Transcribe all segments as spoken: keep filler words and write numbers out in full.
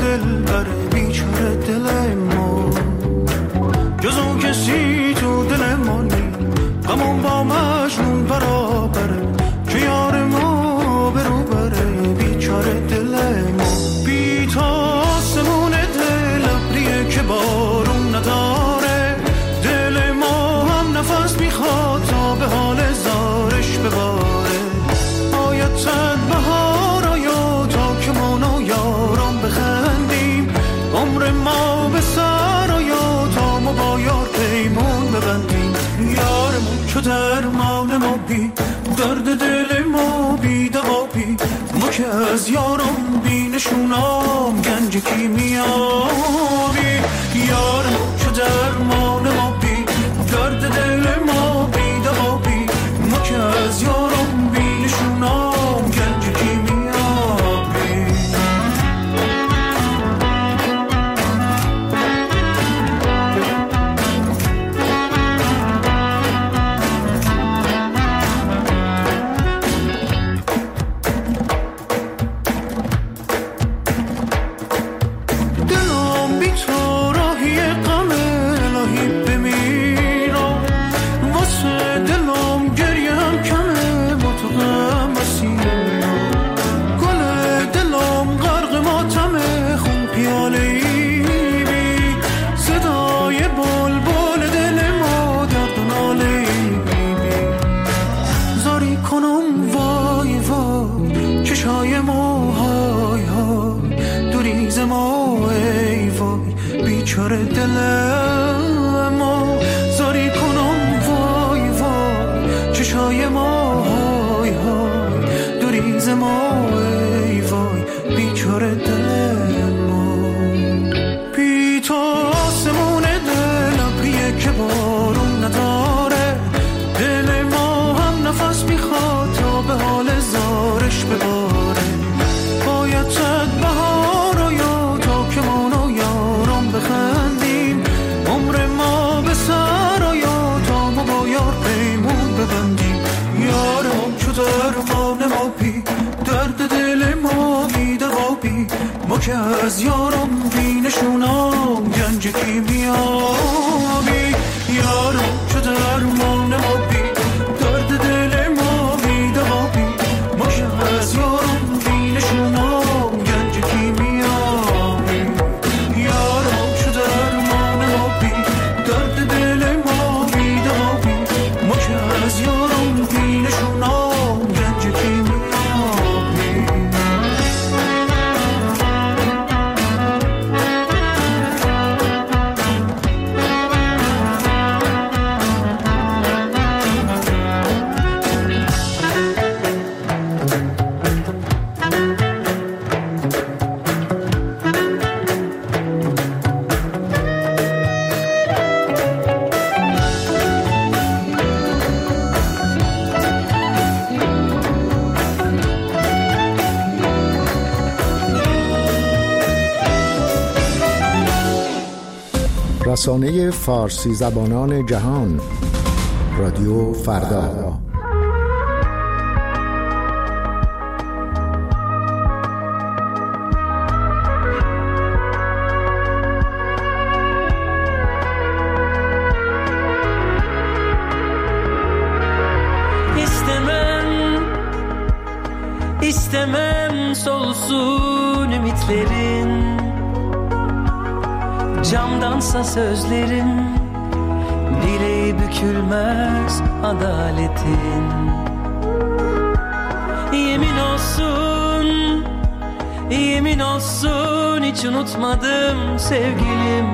دل بر بیچاره دل ما، جز اون کسی تو دل ما نی، غمون با مجنون برابره که یار ما برو بره بیچاره دل ما. بی تا آسمون دل ابریه که بارون نداره، دل ما هم نفس میخواد تا به حال زارش بباره. آید چند بهار آیا تا که ما و یاران بخندیم، عمر ما به سر آیا تا ما با یار پیمون ببندیم. یارمون چو درمان ما بی درد دل ما بی دوا بی، ما که از یارم بی نشونام گنج کیمیابی. یارمون چو درمان ما بی درد دل ما بی دوا بی، ما که از یارم بی نشونام گنج کیمیابی. بیچاره دل ما زاری کنم وای وای، چشای ما های های دوریز ما ای وای بیچاره دل ما. بی تو آسمون دل ابریه که بارون نداره، دل ما هم نفس میخواد تا به حال زارش بباره. باید چند بهار آیا تا که ما بخندیم، عمر ما به سر آیا تا ما با یار پیمون ببندیم. یارم چو درمان ما بی درد دل ما بی دوا بی، ما که از یارم بی نشونام گنج کیمیابی. یارم چو درمان ما بی درد دل ما بی دوا بی، ما که از یارم بی نشونام گنج کیمیابی. رسانه فارسی زبانان جهان، رادیو فردا. İstemem, istemem solsun ümitlerin, camdansa sözlerin, direği bükülmez adaletin. Yemin olsun, yemin olsun hiç unutmadım sevgilim,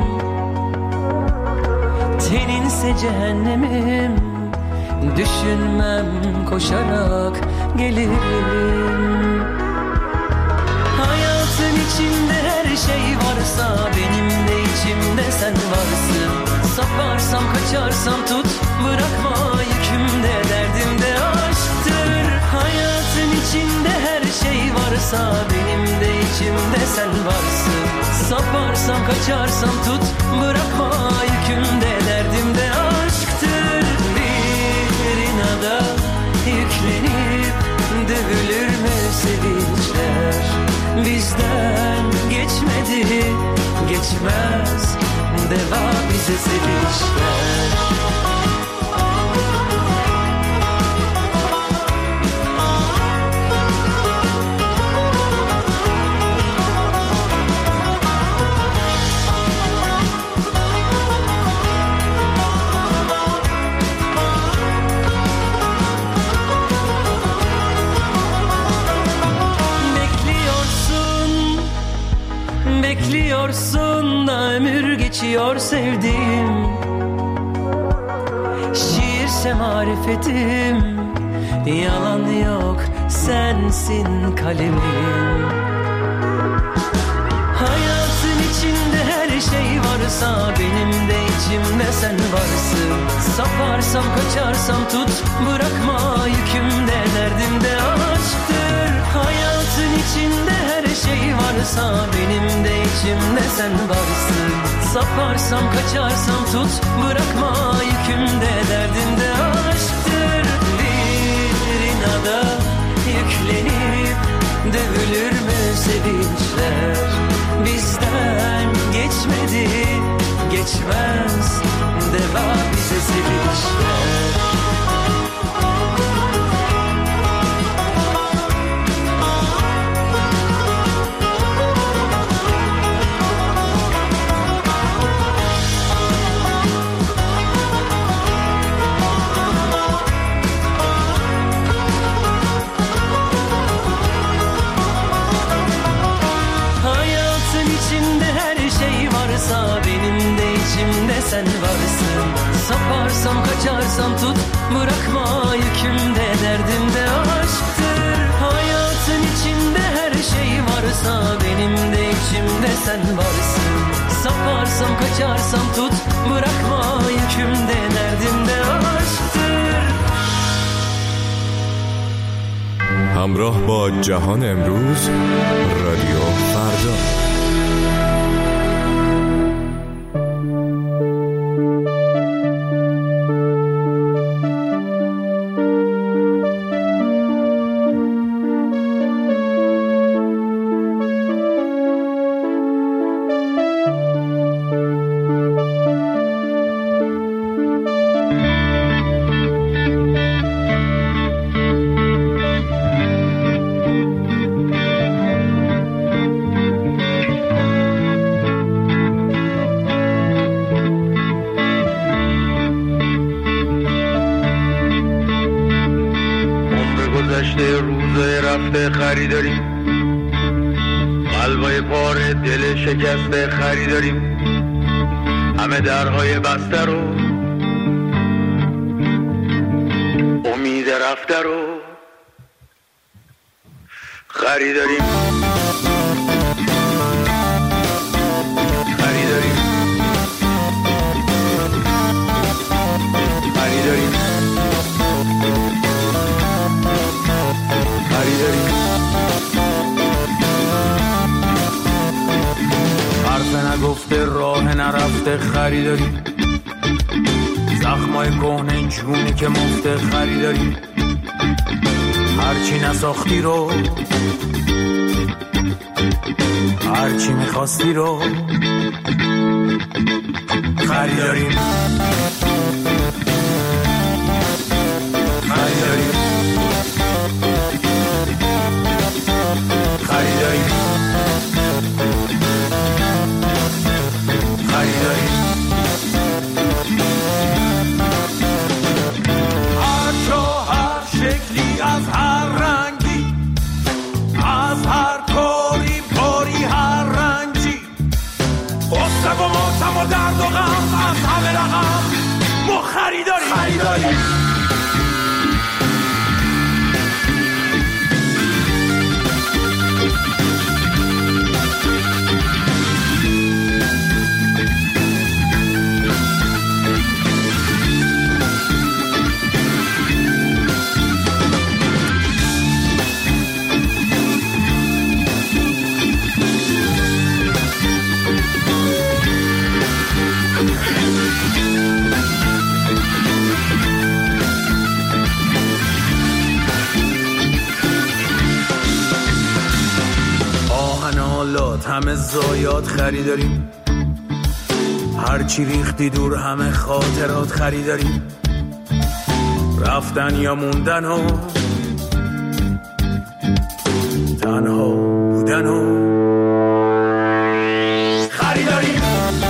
teninse cehennemim, düşünmem koşarak gelirim. Hayatın içinde her şey varsa benim de içimde sen varsın. Saparsam kaçarsam tut, bırakma yükümde, derdimde aşktır. Hayatın içinde her şey varsa benim de içimde sen varsın. Saparsam kaçarsam tut, bırakma yükümde, derdimde aşktır. Bir inada yüklenip dövülür mü sevinçler? bizden geçmedi, geçmez deva bize sevişler. Bekliyorsun da ömür geçiyor sevdiğim. Şiirse marifetim, yalan yok sensin kalemim. Hayatın içinde her şey varsa benim de içimde sen varsın. Saparsam kaçarsam tut, bırakma yükümde, derdimde aşktır. Hayatın içinde her şey varsa benim de içimde sen varsın. Saparsam kaçarsam tut, bırakma yükümde, derdimde aşktır. Bir inada yüklenip dövülür mü sevinçler? Bizden geçmedi, geçmez deva bize sevinçler. Benim de içimde sen varsın. Saparsam kaçarsam tut, bırakma yükümde, derdimde aşktır. Hayatın içinde her şey varsa benim de içimde sen varsın. Saparsam kaçarsam tut, bırakma yükümde, derdimde aşktır. همراه با جهان امروز رادیو فردا. خریداریم قلبای پاره دل شکسته خریداریم همه درهای بسته رو امید رفته رو خریداریم خریداریم خریداریم خریداریم حرف نگفته راه نرفته خریداریم زخمای کهنه جونی که مفته خریداریم هرچی نساختی رو هرچی میخواستی رو خریداریم خریداریم خریداریم خریداریم هر جا هر شکلی از هر رنگی از هر کاری کاری هر رنجی غصه و ماتم و درد و غم از همه رقم ما خریداریم خریداریم برات همه زایات خریداریم، هرچی ریختی دور همه خاطرات خریداریم، رفتن یا موندن و تنها بودن و خریداریم.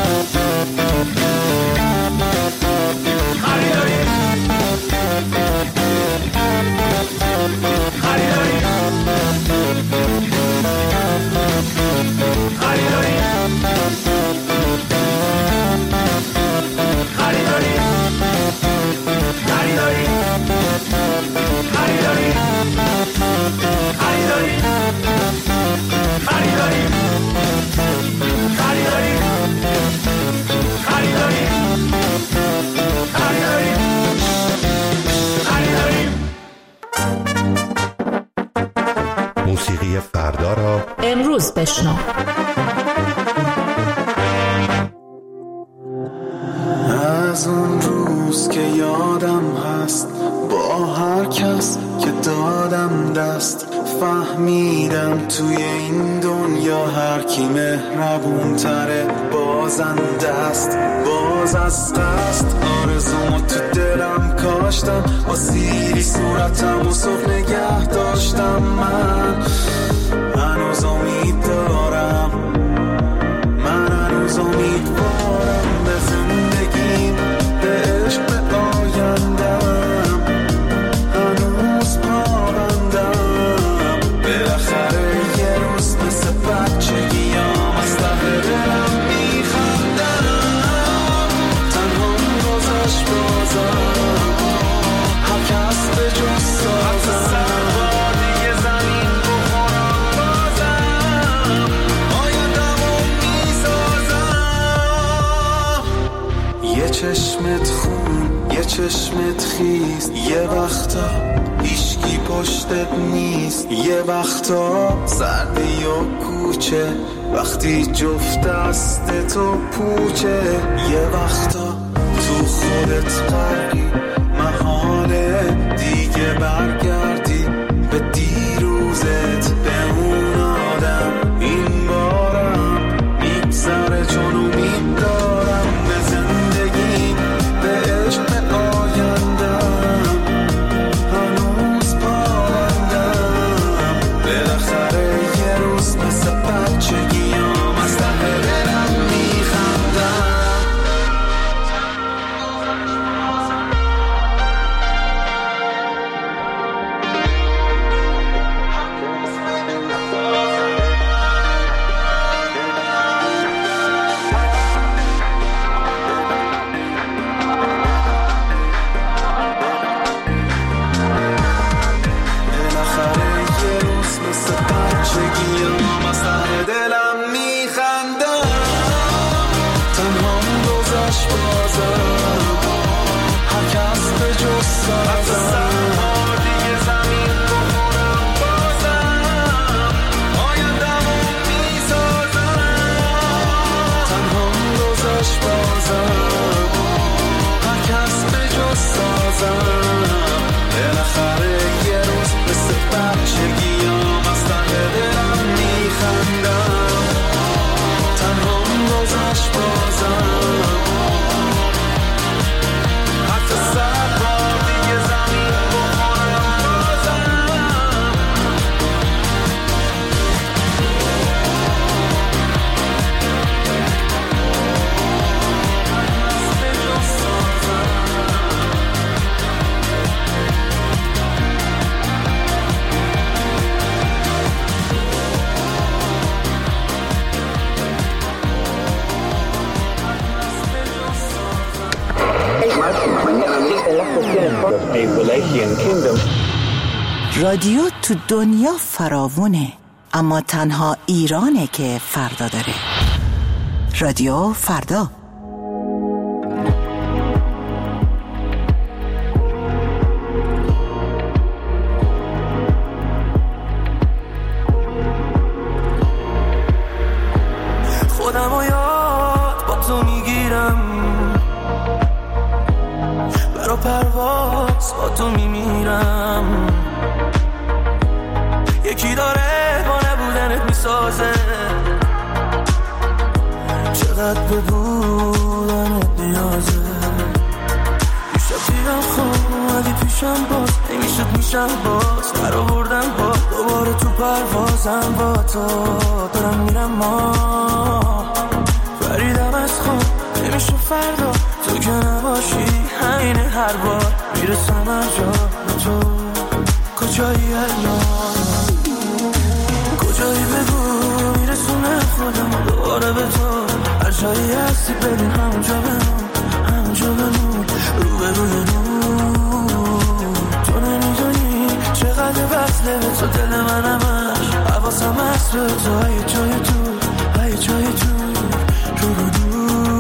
خریداریم خریداریم خریداریم خریداریم خریداریم خریداریم خریداریم خریداریم خریداریم خریداریم خریداریم خریداریم. موسیقی فردا را امروز بشنو. از اون روز که یادم هست با هر کس که دادم دست، فهمیدم توی این دنیا هر کی مهربون تره بازنده است. باز از قصد آرزومو تو دلم کاشتم، با سیری صورتم و صبح نگه داشتم. من هنوز امید دارم، من هنوز امیدوارم به زندگیم، به عشق، به آیندم، هنوز پابندم. بالاخره یه روز مثل بچگیام از ته دلم میخندم. تنها گذشت بازم، هر کس به جز سازم، دیگه زمین بخورم بازم، آیندمو میسازم. یه چشمت خون، یه چشمت خیز، یه وقتا هیچکی پشتت نیست، یه وقتا سردی و کوچه وقتی جفت دست تو پوچه، یه وقتا تو خودت غرقی، محاله دیگه برگردی به دیروزت، به اون آدم. این بارم میگذره چون امید دارم به زندگیم، به عشق، به آیندم، هنوز پابندم. بالاخره یه روز مثل بچگیام از ته دلم میخندم. رادیو تو دنیا فراوونه، اما تنها ایرانه که فردا داره. رادیو فردا. خودم و یاد با تو میگیرم، برا پرواز با تو میمیرم. یکی داره با نبودنت میسازه، چقدر به بودنت نیازه. میشه بیرم خواه ولی پیشم باز نمیشد میشم باز در آوردم با دوباره تو پروازم با تو دارم میرم ما فریدم از خواب نمیشه فردا تو که نباشی همینه هر بار میرسم هر جا به تو کجایی الان کجایی بگو میرسونه خودم دوباره به تو هر جایی هستی ببین همونجا بمون همونجا بمون رو به روی نور تو نمیدونی چقدر وصله به تو دل من همش حواسم هست به تو های جای تو های جای تو رو به نور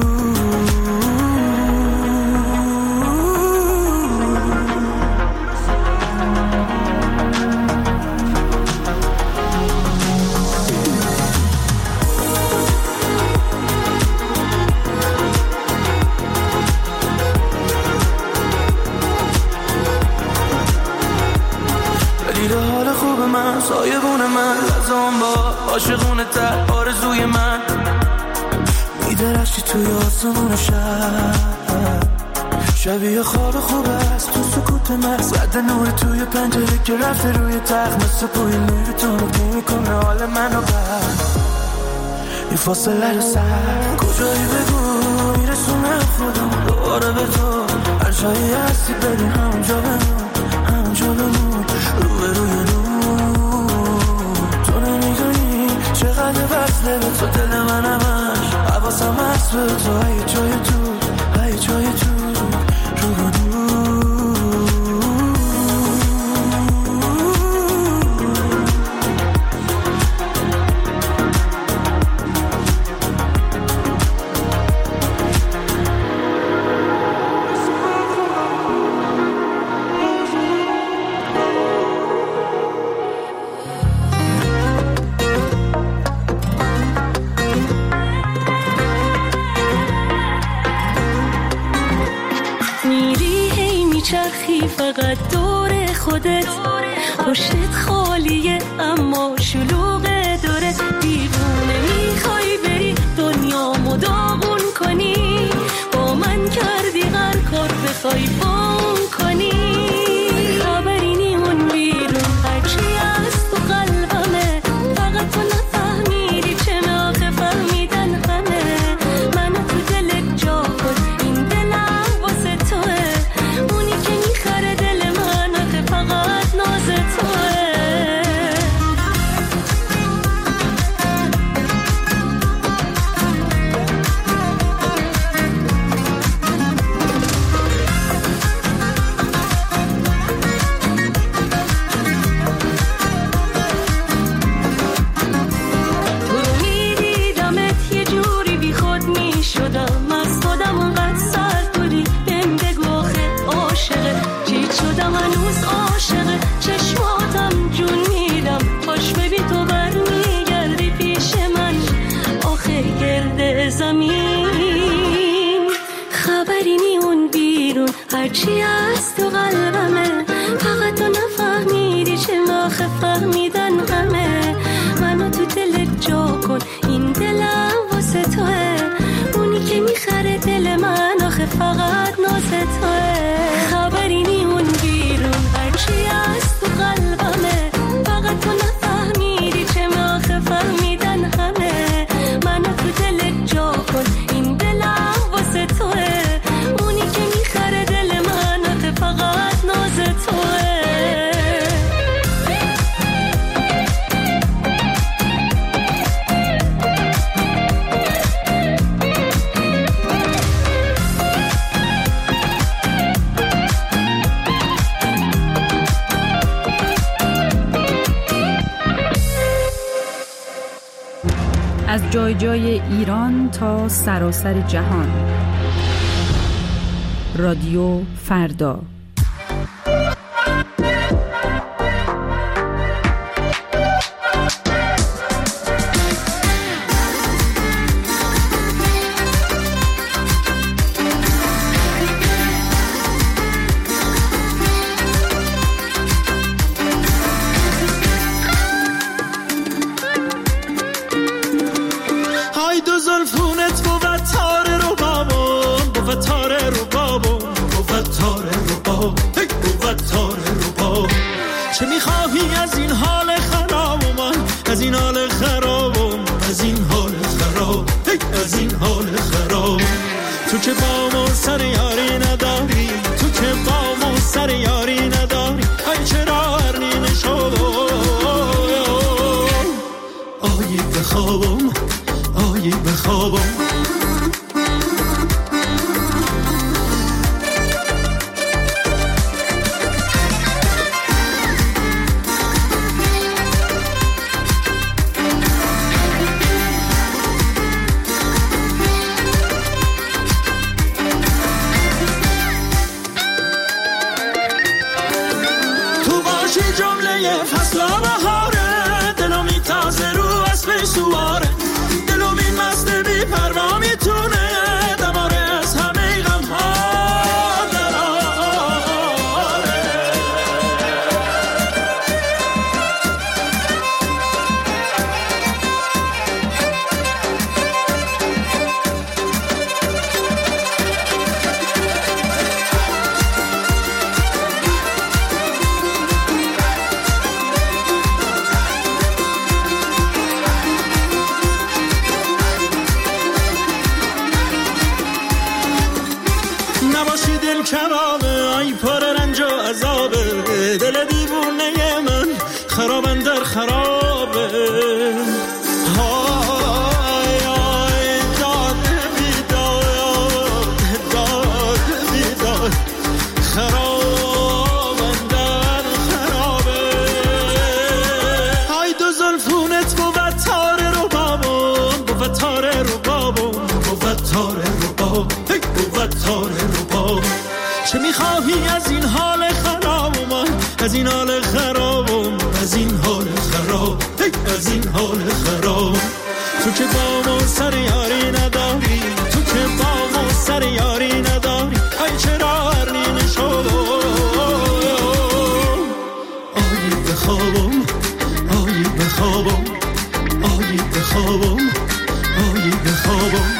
سایبون من لازم با عاشقونه تر آرزوی من میدرخشی توی آسمون شب شبیه خواب خوب است تو سکوت مغز رد نور توی پنجره که رفته روی تخت مثل پوی نور تو رو میکنه حال منو بر این فاصله رو سر کجایی بگو میرسونه خودم دوباره به تو هر جایی هستی ببین همونجا بمون همونجا بمون رو به روی نور چقدر وصله به تو دل من همش حواسم هست به تو های جای تو های جای تو رو به نور فقط دور خودت پشتت خالیه اما شلوغه داره دیوونه میخوای بری دنیامو داغون کنی با من کردی هر کار بخوای بام کنی خبری نیمون بیرون هرچی از تو قلبمه فقط تو نفهمیدی چه ناخه فهمیدن همه منو تو دلت جا کن این دلم واسه توه اونی که میخره دل من آخه فقط ناز توه زمین خبری نیون بیرون هرچی از تو قلبمه فقط تو نفهمیدی چه ناخه فهمیدن همه منو تو دلت جا کن این دلم واسه توه اونی که میخره دل من آخه فقط ناز توه خبری نیون بیرون هرچی از تو قلبمه فقط تو نفهمیدی چه ناخه فهمیدن همه منو تو دلت جا کن این دلم واسه توه اونی که میخره دل من آخه فقط ناز توه از جای جای ایران تا سراسر جهان. رادیو فردا. های دو زلفونت بود بود تاره رو بابم، بود تاره رو بابم، بود تاره رو بابم. چه میخواهی از این حال خراب من، از این حال خرابم، از این حال خراب، از این حال خراب. تو که با ما سر یاری نداری، تو که با ما سر یاری نداری، ای چرا هرنی نشو آیی بخوابم، آیی بخوابم. چه میخواهی از این حال خراب من، از این حال خرابم، از این حال خراب، از این حال خراب. تو که با ما سر یاری نداری، تو که با ما سر یاری نداری، ای چرا هرنی نشو آیی بخوابم، آیی بخوابم، آیی بخوابم، آیی بخوابم.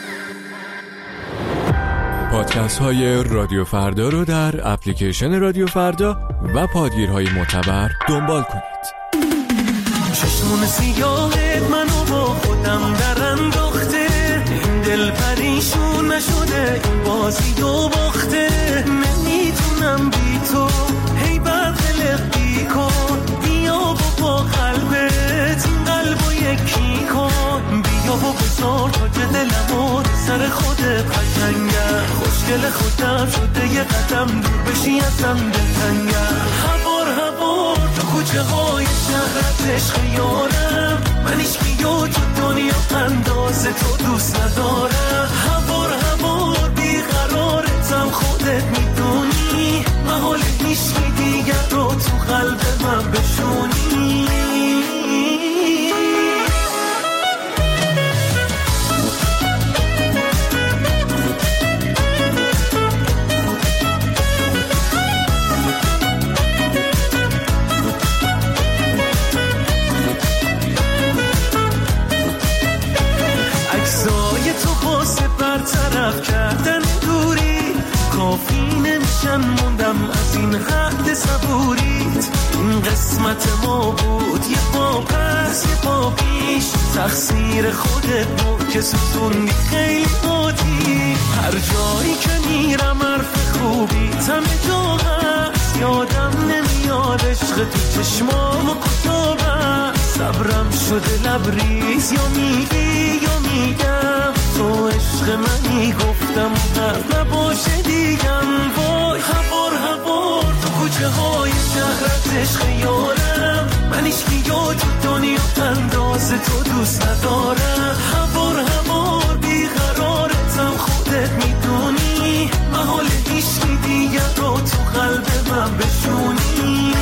پادکست های رادیو فردا رو در اپلیکیشن رادیو فردا و پادگیرهای معتبر دنبال کنید. چشمون سیاهت منو با خودم در انداخته، این دل پریشون نشده، این بازی و باخته. نمیتونم بی تو هی برخلق بی کن، بیا با با قلبت این قلبو یکی کن، بیا با بزار تا که دلمو سر خودت قشنگه، خوشگل خودم شده یه قدم دور بشی ازم دلتنگه. هوار هوار تو کوچه های شهرت عشق یارم، من ایشکیو تو دنیا انداز تو دوست ندارم. هوار هوار بیقرارتم خودت میدونی، محال ایشکی دیگر رو تو قلب من بشونی. برطرف کردن دوری کافی نمیشن، موندم از این حد صبوریت. این قسمت ما بود یه پا پس یه پا پیش، تقصیر خودت بود که سوزوندی خیلی بودی. هر جایی که میرم حرف خوبی تم جا هست، یادم نمیاد عشق تو چشمام و کتابم. صبرم شده لبریز، یا میگی یا میگم تو عشق منی، گفتم و نباشه دیگم. وای هوار هوار تو کوچه های شهرت عشق یارم، من ایشکی یا تو دنیا انداز تو دوست ندارم. هوار هوار بیقرارتم خودت میدونی، محال ایشکی دیگر رو تو قلب من بشونی.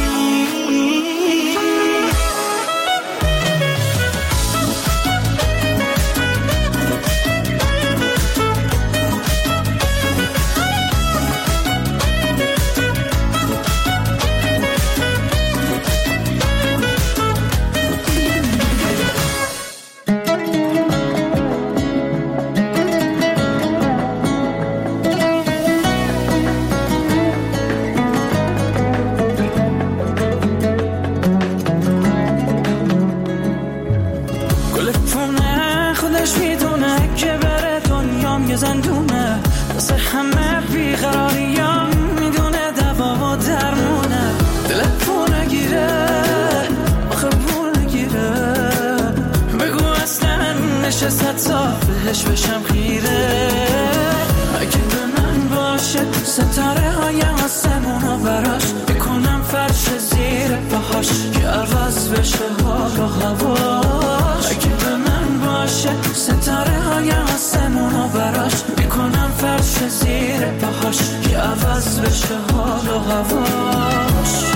میدونه که بره دنیام یه زندونه، واسه همه بیقراریم میدونه دوا و درمونه. دلت پول نگیره آخه پول نگیره، بگو اصلا نشست صافش بشم خیره. اگه به من باشه ستاره های آسمونو براش میکنم فرش زیر پاهاش که عوض بشه حال و هواش. اگه به من باشه ستاره های آسمونو براش میکنم فرش زیر پاهاش که عوض بشه حال و هواش.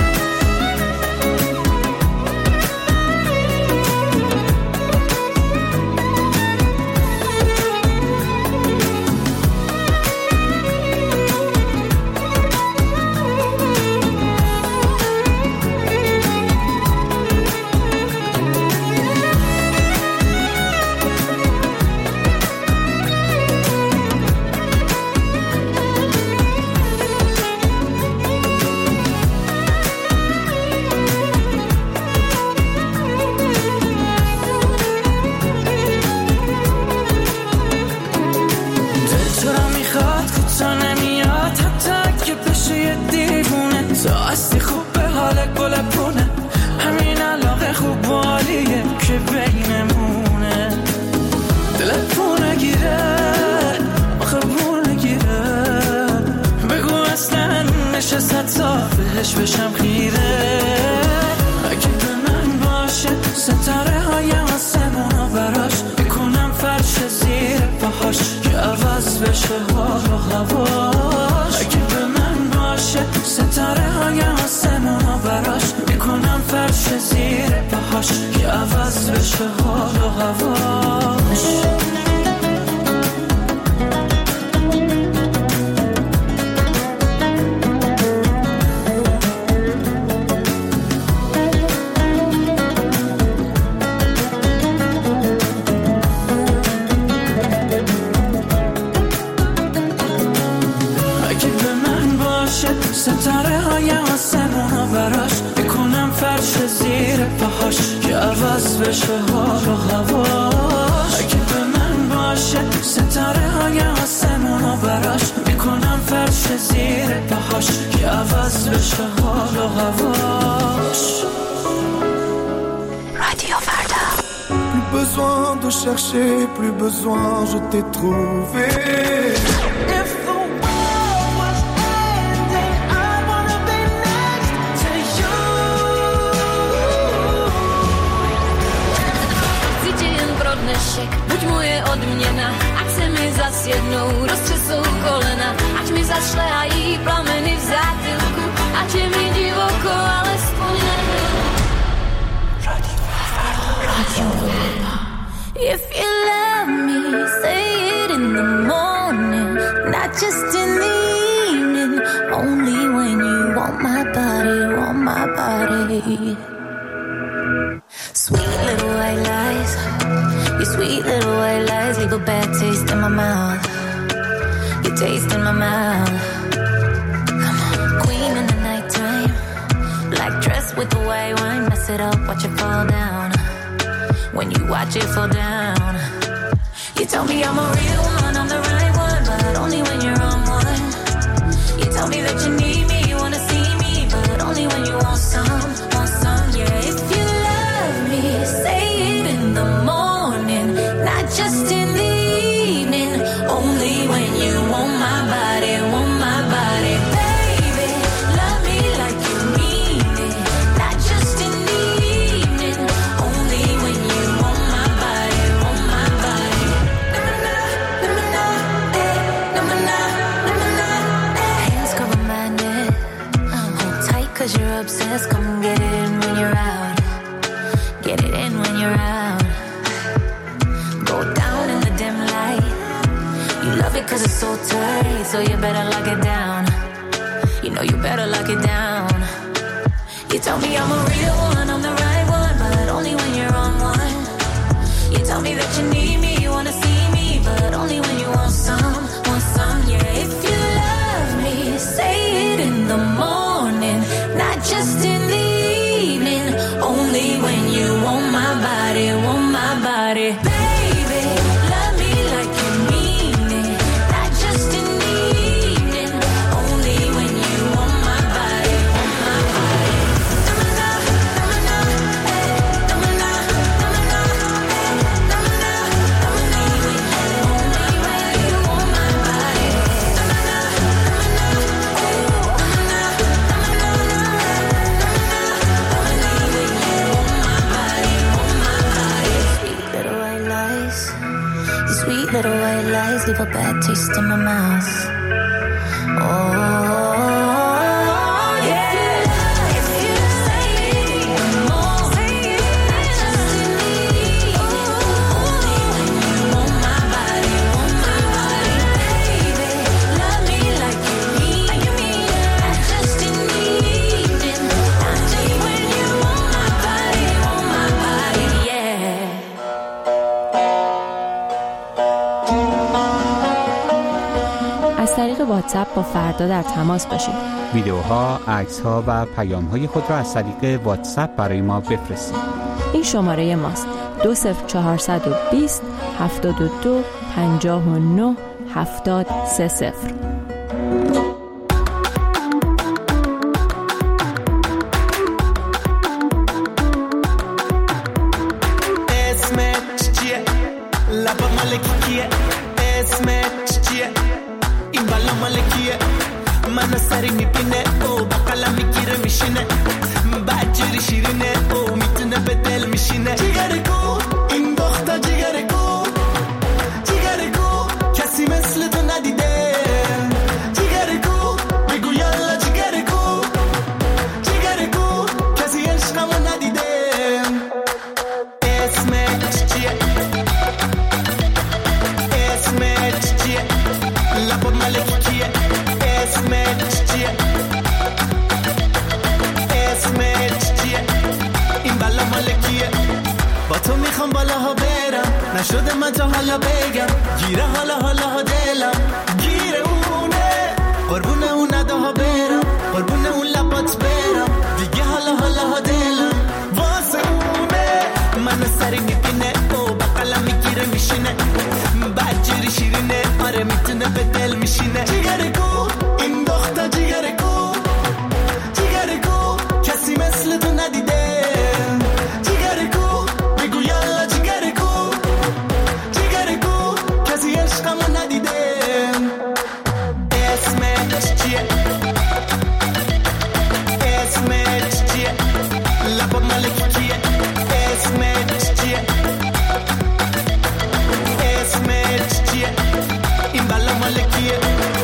صافش بشم خیره. اگه به من باشه ستاره های آسمونو براش میکنم فرش زیر پاهاش که عوض بشه حال و هواش. اگه به من باشه ستاره های آسمونو براش میکنم فرش زیر پاهاش که عوض بشه حال و هواش. ستاره های آسمونو براش میکنم فرش زیر پاهاش که عوض بشه حال و هواش. اگه به من باشه ستاره های آسمونو براش میکنم فرش زیر پاهاش که عوض بشه حال و هواش. رادیو فردا. Plus besoin de chercher, plus besoin, je t'ai trouvé. Buď moje odměna, ať se mi zas jednou roztřesou kolena, ať mi zašlehají plameny v zátylku, ať je mi divoko, alespoň na chvíli. If you love me, say it in the morning, not just in the evening, only when you want my body, want my body. Sweet little white lies, your sweet little white lies leave a bad taste in my mouth. Your taste in my mouth. Come on, queen in the nighttime, black dress with the white wine, mess it up, watch it fall down. When you watch it fall down, you tell me I'm a real one, I'm the right one, but only when you're on one. You tell me that you need me, you wanna see me, but only when you want some, want some. Yeah, if you love me, say it in the morning, not just in the evening, only when you want my body, want my body. Baby, love me like you mean it, not just in the evening, only when you want my body, want my body. Na-na-na, na-na-na, na-na-na, eh. Hands cover my neck, hold tight cause you're obsessed, come get it in when you're out, get it in when you're out. Go down in the dim light, you love it cause it's so tight, so you better lock it down, you know you better lock it down. You tell me I'm a real one, I'm the right one, but only when you're on one. You tell me that you need me, you wanna see me, but only when you want some, want some. Yeah, if you love me, say it in the morning, not just in the evening, only when you want my body, want my body. Baby, love me Your sweet little white lies leave a bad taste in my mouth. Oh. از طریق واتساپ با فردا در تماس باشید. ویدیوها، عکس‌ها و پیام‌های خود را از طریق واتساپ برای ما بفرستید. این شماره ماست: دو صفر چهارصد و بیست هفتاد و دو پنجاه و نه هفتاد سه صفر. اسمت چیه؟ لبا مالکی کیه؟ اسمت چیه؟ این بالا مالکیه؟ منو سری میبینه او با قلم میگیره میشینه بجوری شیرینه او میتونه به دل میشینه جیگر کو این دختر جیگر کو جیگر کو کسی مثل تو ندیده جیگر کو بگو یالا جیگر کو جیگر کو کسی عشقمو ندیده اسمت چیه اسمت چیه لبا مالکی کیه اسمت چیه اسمت چیه این بالا مالکیه با تو میخوام بالاها برم نشده من تا حالا بگم گیره حالا حالا ها دلم گیره اونه قربونه اون نداها برم قربونه اون لبات برم دیگه حالا حالا ها دلم واسه اونه منو سری میبینه او با قلم میگیره میشینه بجوری شیرینه آره میتونه به دل میشینه جیگر کو این دختر جیگر کو جیگر کو کسی مثل تو ندیده جیگر کو بگو یالا جیگر کو جیگر کو کسی عشقمو ندیده اسمت چیه اسمت چیه لبا مالکی کیه اسمت چیه اسمت چیه این بالا مالکیه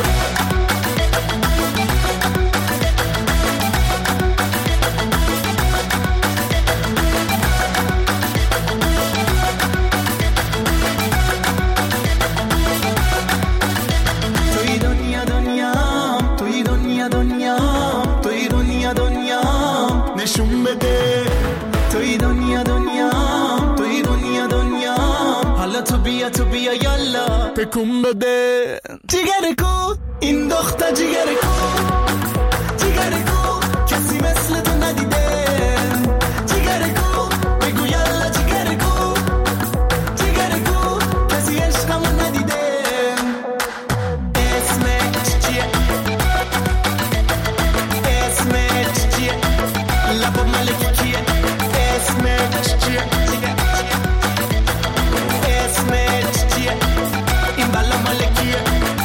توی دنیا دنیام توی دنیا دنیام توی دنیا دنیام نشون بده توی دنیا دنیام توی دنیا دنیام حالا تو بیا تو بیا یالا تکون بده جیگر کو این دختر جیگر کو جیگر کو کسی مثل تو ندیده جیگر کو بگو یالا جیگر کو جیگر کو کسی عشقمو ندیده اسمت چیه اسمت چیه لبا مالکی کیه اسمت چیه اسمت چیه این بالا مالکیه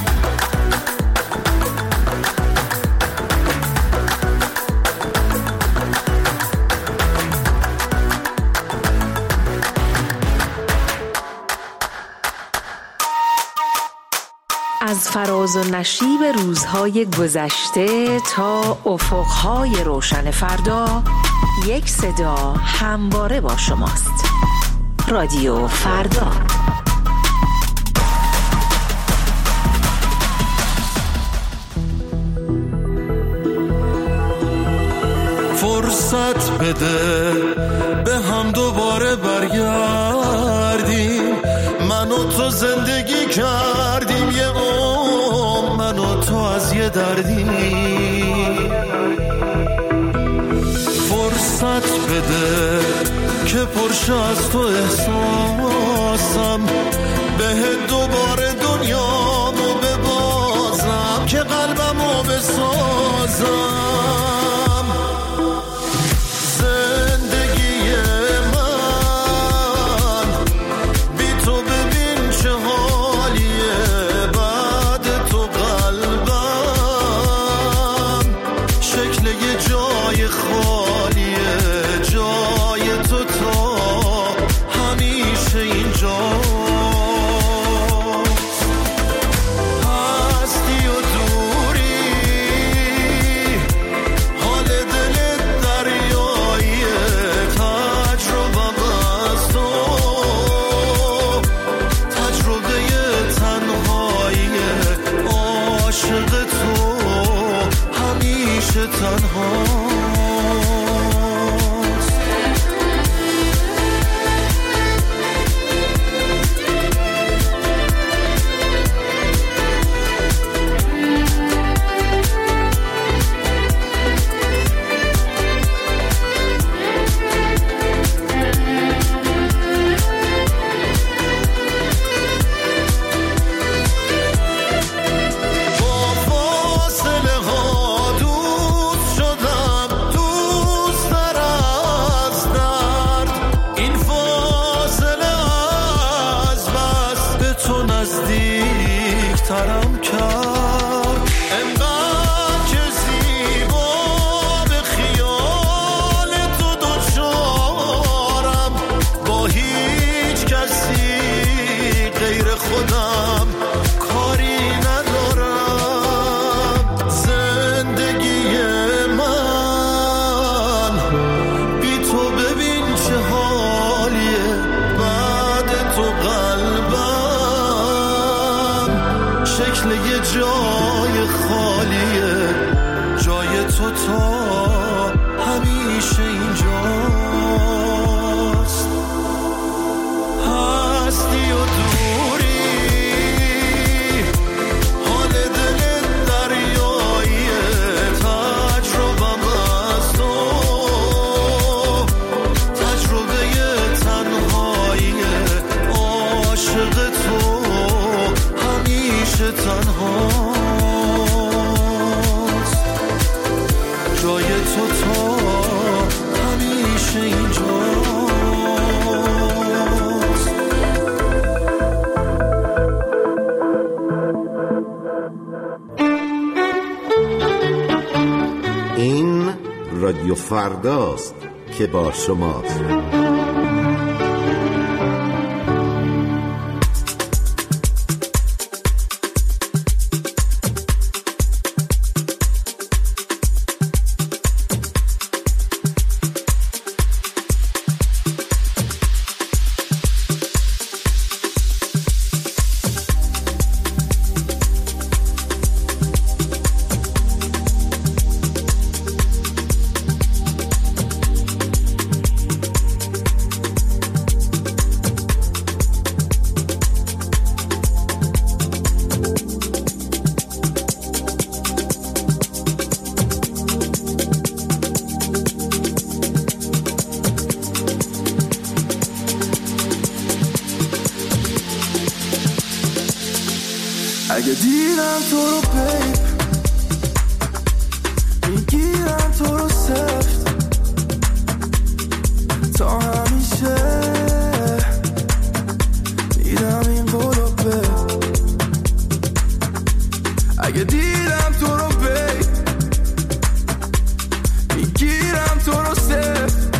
از فراز و نشیب روزهای گذشته تا افقهای روشن فردا، یک صدا همواره با شماست. رادیو فردا. فرصت بده به هم دوباره برگردیم، من و تو زندگی کردیم یه عمر، من و تو از یه دردی. فرصت بده که پرشه از تو احساسم، به دوباره دنیامو ببازم که قلبمو بسازم. تنهاست. ترم کرد انقدر که زیبا به خیال تو دوچارم، با هیچ کسی غیر خودم کاری ندارم. زندگی من بی تو ببین چه حالیه، بعد تو قلبم شکل یه جای خالیه، جای تو تا همیشه اینجاست. هستی و دوری حال دل دریاییه، تجربم از تو تجربه تنهاییه، عاشق تو همیشه تنهاست، جای تو تا همیشه اینجاست. این رادیو فرداست که با شماست. اگه دیدم تو رو بیب میگیرم تو رو سفت تا همیشه، دیدم این قولو بیب. اگه دیدم تو رو بیب میگیرم تو رو سفت،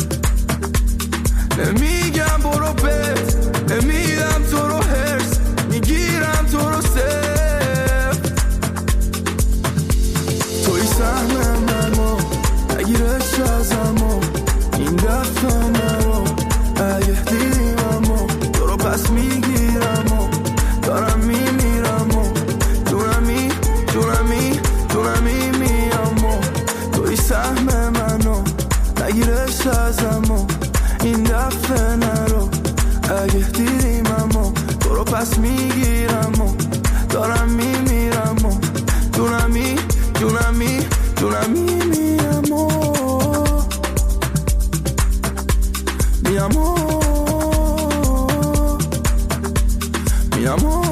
نمیگم برو بیب، نمیدم تو رو هرس، میگیرم تو رو سفت. توی سهم منو نگیرش ازمو، این دفعه نرو اگه دیدیممو، تو رو پس میگیرمو، دارم میمیرمو، دونمی دونمی دونمی میامو. توی سهم منو نگیرش ازمو، این دفعه نرو اگه دیدیممو، تو رو پس میگیرمو، دارم میمیرمو، دونمی دونمی دونمی میامو میامو میامو.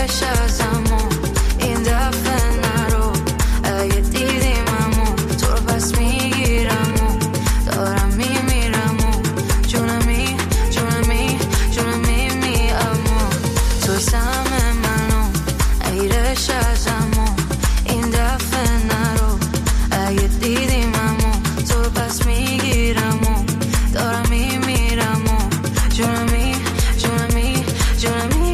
ایرش ازمو این دفعه نرو اگه دیدیممو تو رو پس میگیرم و دارم میمیرم و جونمی جونمی جونمی میامو توی سهم منو ایرش ازمو این دفعه نرو اگه دیدیممو تو رو پس میگیرم و دارم میمیرم و جونمی جونمی جونمی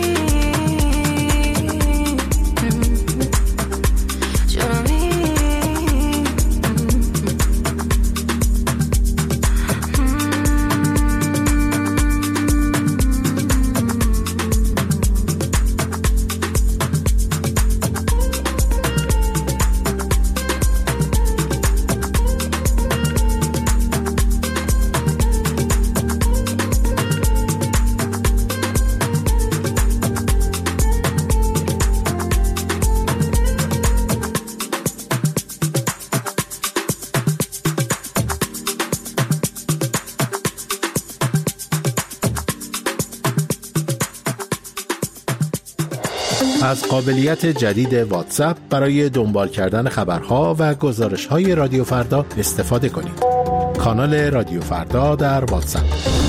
از قابلیت جدید واتساپ برای دنبال کردن خبرها و گزارش‌های رادیو فردا استفاده کنید. کانال رادیو فردا در واتساپ.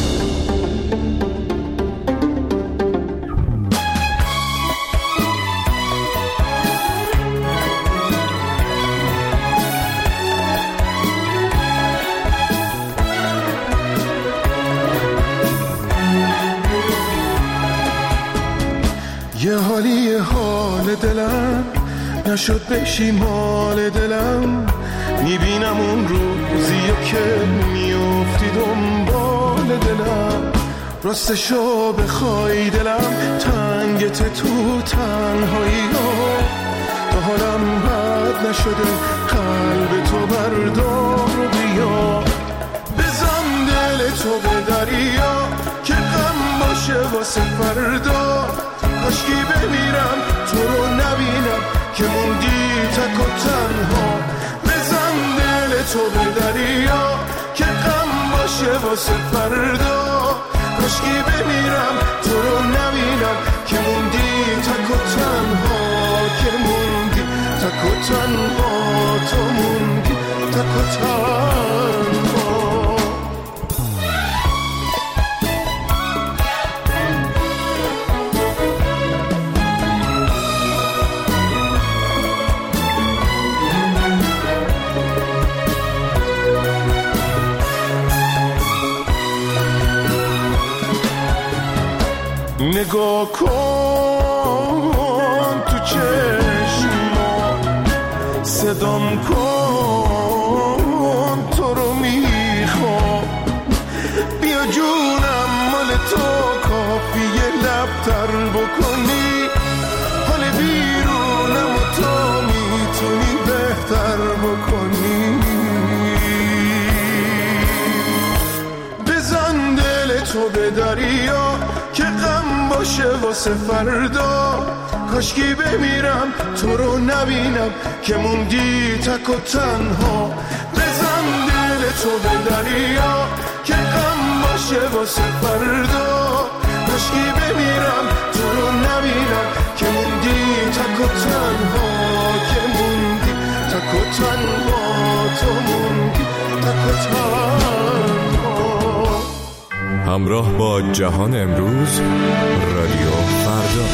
یه حالی حال دلم نشد بشی مال دلم میبینم اون روزیه که میافتی دنبال دلم راستشو بخوای دلم تنگت تو تنهایی ها تا حالم بد نشده قلب تو بردار و بیا بزن دل تو به دریا که غم باشه واسه فردا کاشکی بمیرم تو رو نبینم که موندی تک و تنها بزن دل تو به دریا که غم باشه واسه فردا کاشکی بمیرم تو رو نبینم که موندی تک و تنها که موندی تک و تنها تو موندی تک و تنها نگاه کن تو چشما صدام کن تو رو میخوام بیا جونم مال تو کافیه لب تر بکنی حال بیرونم و تو میتونی بهتر بکنی بزن دل تو به دریا که غم باشه واسه فردا کاشکی بمیرم تو رو نبینم که موندی تک و تنها بزن دل تو به دریا که غم باشه واسه فردا کاشکی بمیرم تو رو نبینم که موندی تک و تنها که موندی تک و تنها تو موندی تک و تنها. همراه با جهان امروز رادیو فردا.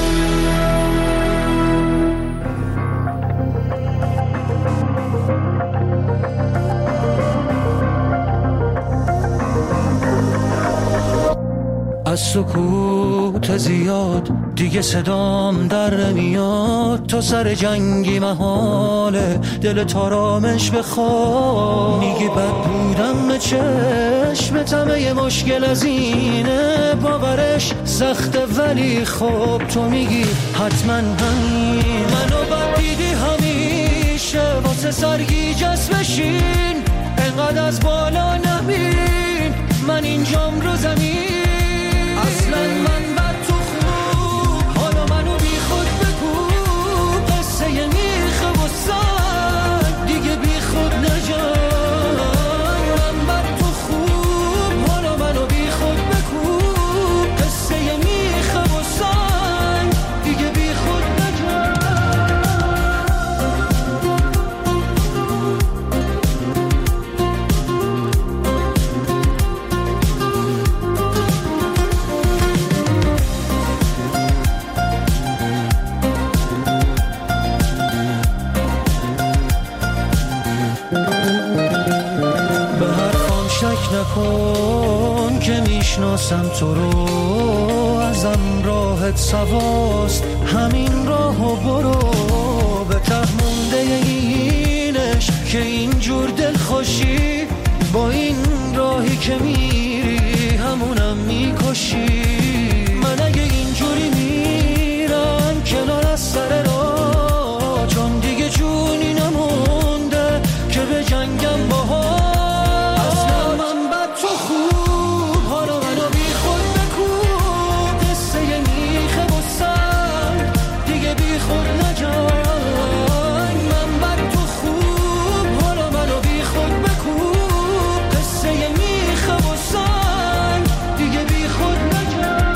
از سکوت زیاد دیگه صدام در نمیاد تو سر جنگی محاله دل تارامش بخواد میگی بد بودم چشم تمه مشکل از اینه باورش سخته ولی خب تو میگی حتما همین منو بد دیدی همیشه واسه سرگیجه بشین انقدر از بالا نبین من اینجام رو زمین اصلا من بد تو خوب حالا منو بی خود بگو قصه میخه و سر دیگه بی خود نجای من بد تو خوب حالا منو بی خود بگو قصه میخه و سر دیگه بی خود میشناسم تو رو، ازم راحت سواست، همین راهو برو. به ته مونده اینش که اینجور دل خوشی، با این راهی که میری همونم میکشی. من اگه اینجوری میرم کنار از سر راه، چون دیگه جونی نمونده که به جنگم باها. اصلا من بد تو خوب، حالا منو بی خود بکوب، قصه میخه و سر دیگه بی خود نجنگ. من بد تو خوب، حالا منو بی خود بکوب، قصه میخه و سر دیگه بی خود نجنگ.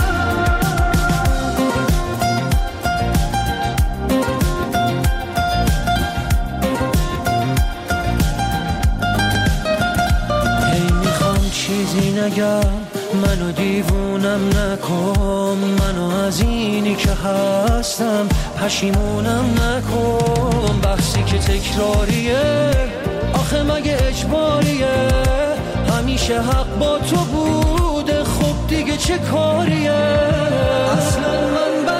هی میخوام چیزی نگم، منو دیوونم نکن، منو از اینی که هستم پشیمونم نکن. بحثی که تکراریه، آخه مگه اجباریه؟ همیشه حق با تو بوده، خب دیگه چه کاریه؟ اصلا من